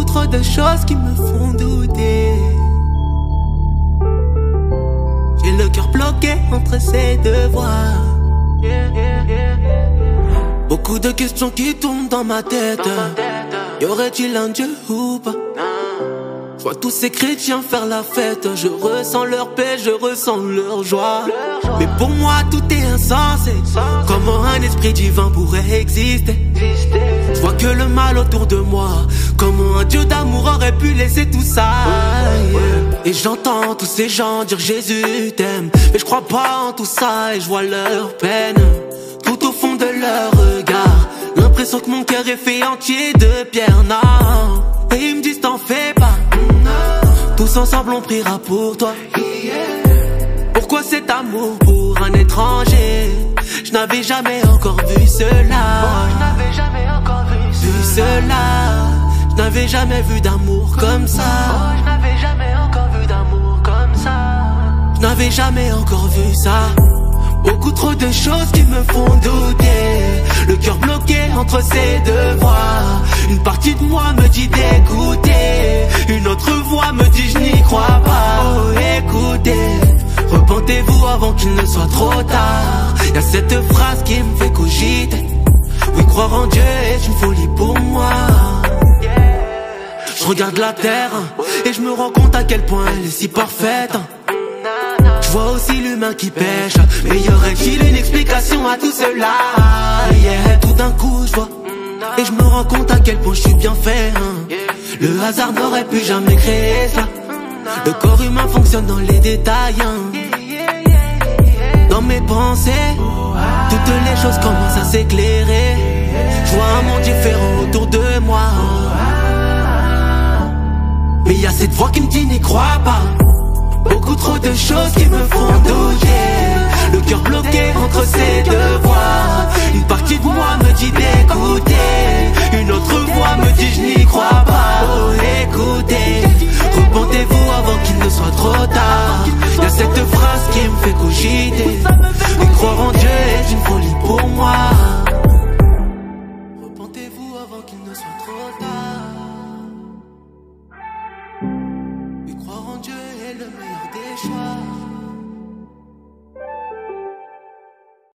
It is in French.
trop de choses qui me font douter. J'ai le cœur bloqué entre ces deux voies. Beaucoup de questions qui tournent dans ma tête. Y aurait-il un Dieu ou pas? Je vois tous ces chrétiens faire la fête. Je ressens leur paix, je ressens leur joie. Mais pour moi tout est insensé. Comment un esprit divin pourrait exister? Je vois que le mal autour de moi. Comment un Dieu d'amour aurait pu laisser tout ça? Et j'entends tous ces gens dire Jésus t'aime, mais je crois pas en tout ça et je vois leur peine tout au fond de leur regard. L'impression que mon cœur est fait entier de pierre, non. Et ils me disent t'en fais pas, tous ensemble on priera pour toi. Pourquoi cet amour pour un étranger? Je n'avais jamais encore vu cela. Je n'avais jamais encore vu cela. Je n'avais jamais vu d'amour comme ça. Je n'avais jamais encore vu d'amour comme ça. Je n'avais jamais encore vu ça. Beaucoup trop de choses qui me font douter. Le cœur bloqué entre ces deux voies. Une partie de moi me dit d'écouter, une autre voix me dit je n'y crois pas. Oh écoutez, repentez-vous avant qu'il ne soit trop tard. Y'a cette phrase qui me fait cogiter. Oui, croire en Dieu est une folie pour moi. Je regarde la terre et je me rends compte à quel point elle est si parfaite. Je vois aussi l'humain qui pêche, mais y aurait-il une explication à tout cela? Tout d'un coup je vois et je me rends compte à quel point je suis bien fait. Le hasard n'aurait pu jamais créer ça. Le corps humain fonctionne dans les détails. Dans mes pensées, toutes les choses commencent à s'éclairer. Je vois un monde différent autour de moi. Mais y a cette voix qui me dit n'y crois pas. Beaucoup trop de choses qui me font douter. Le cœur bloqué entre ces deux voies. Une partie de moi me dit d'écouter,